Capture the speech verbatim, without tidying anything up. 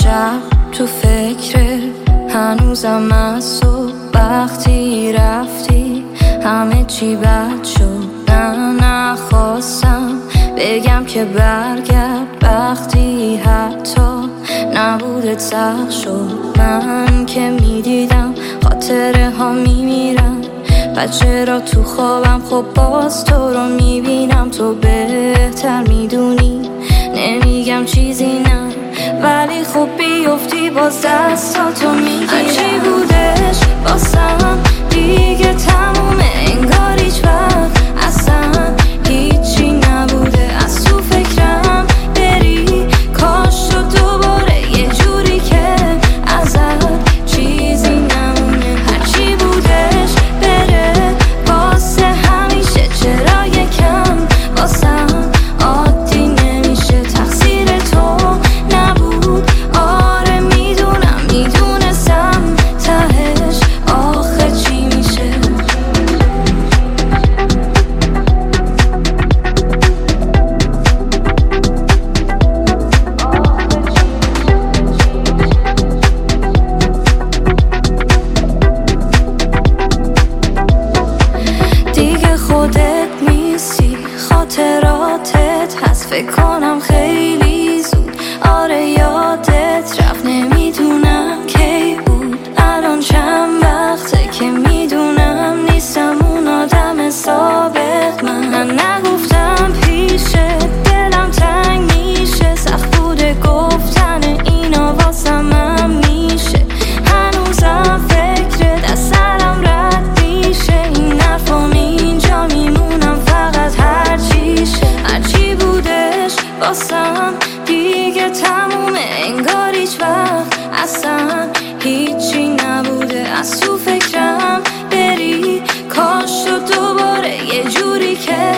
شب تو فکر هنوزم از صبح وقتی رفتی همه چی بد شد. نه نخواستم بگم که برگرد وقتی حتی نبودت سخت شد. من که میدیدم خاطره ها میمیرن و چرا تو خوابم خب باز تو رو میبینم. تو بهتر میدونی نمیگم چیزی نه ولی خب بیفتی باز دستاتو میگیرم. هرچی بودش باسم دیگه تمومه انگار هیچ وقت اصلا هیچی نبوده. از تو فکرم بری کاش تو دوباره یه جوری که ازت چیزی نمونه. هرچی بودش بره واسه همیشه چرا یکم واسم عادی نمیشه. تقصیر تو نبود آره میدونم میدونستم تهش آخه چی میشه. دیگه خودت نیستی خاطراتت هست فکر کنم خیلی زود آره یادت رفت. نمیدونم کی بود الان چند وقته که میدونم نیستم اون آدم سابق. من نگفتم پیشت دلم تنگ میشه سخت بوده گفتن اینا واسم من میشه. هنوزم فکرت از سرم رد میشه این حرفام اینجا میمونم فقط هرچیشه. هرچی بودش واسم دیگه تمومه انگار هیچ وقت اصلا هیچی نبوده. از تو فکرم بری کاش تو دوباره یه جوری که